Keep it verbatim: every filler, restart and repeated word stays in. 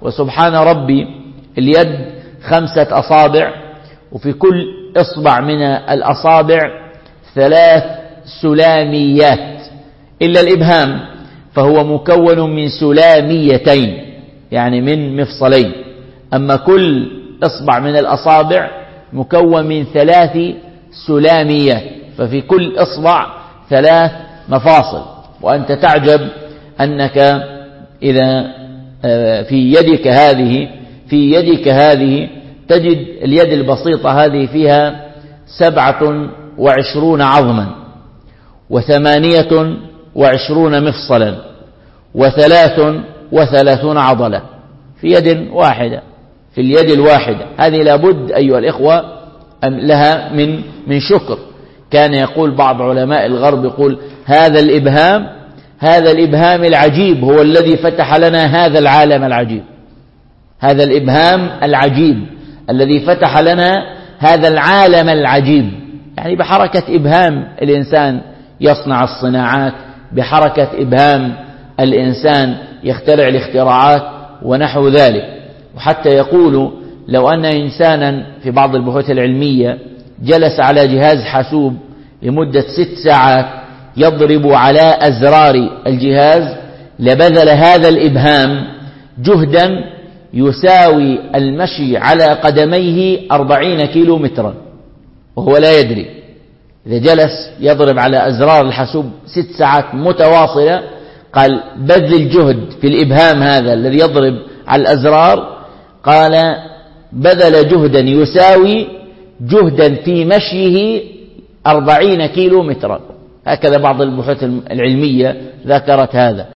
وسبحان ربي اليد خمسة أصابع، وفي كل إصبع من الأصابع ثلاث سلاميات إلا الإبهام، فهو مكون من سلاميتين يعني من مفصلين، أما كل إصبع من الأصابع مكون من ثلاث سلاميات، ففي كل إصبع ثلاث مفاصل. وأنت تعجب أنك إذا في يدك هذه في يدك هذه تجد اليد البسيطة هذه فيها سبعة وعشرون عظما وثمانية وعشرون مفصلا وثلاث وثلاثون عضلة في يد واحدة، في اليد الواحدة. هذه لابد أيها الإخوة لها من من شكر. كان يقول بعض علماء الغرب يقول هذا الإبهام هذا الإبهام العجيب هو الذي فتح لنا هذا العالم العجيب، هذا الإبهام العجيب الذي فتح لنا هذا العالم العجيب. يعني بحركة إبهام الإنسان يصنع الصناعات، بحركة إبهام الإنسان يخترع الاختراعات ونحو ذلك. وحتى يقولوا لو أن إنسانا في بعض البحوث العلمية جلس على جهاز حاسوب لمدة ست ساعات يضرب على أزرار الجهاز لبذل هذا الإبهام جهدا يساوي المشي على قدميه أربعين كيلو مترا وهو لا يدري. إذا جلس يضرب على أزرار الحاسوب ست ساعات متواصلة، قال بذل جهد في الإبهام هذا الذي يضرب على الأزرار، قال بذل جهدا يساوي جهدا في مشيه أربعين كيلو مترا. هكذا بعض البحوث العلمية ذكرت هذا.